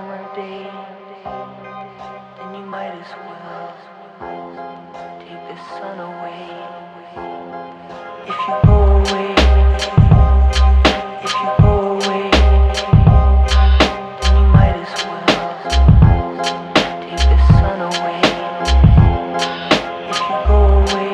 summer day, then you might as well take the sun away. If you go away, if you go away, then you might as well take the sun away. If you go away,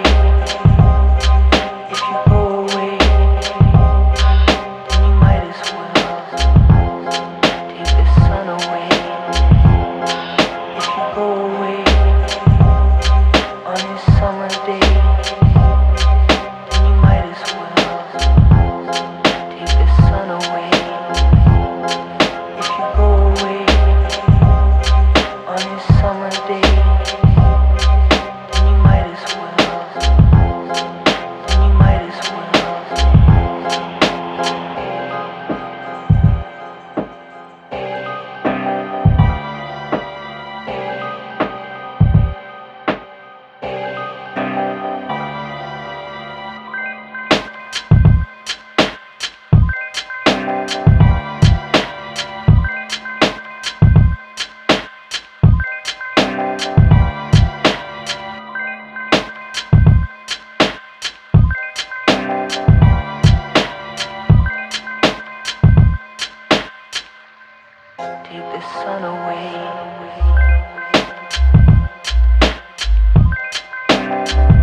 if you go away, then you might as well take the sun away. If you go away on this summer day, then you might as well take the sun away. If you go away on this summer day, then you might as well, then you might as well. Take the sun away.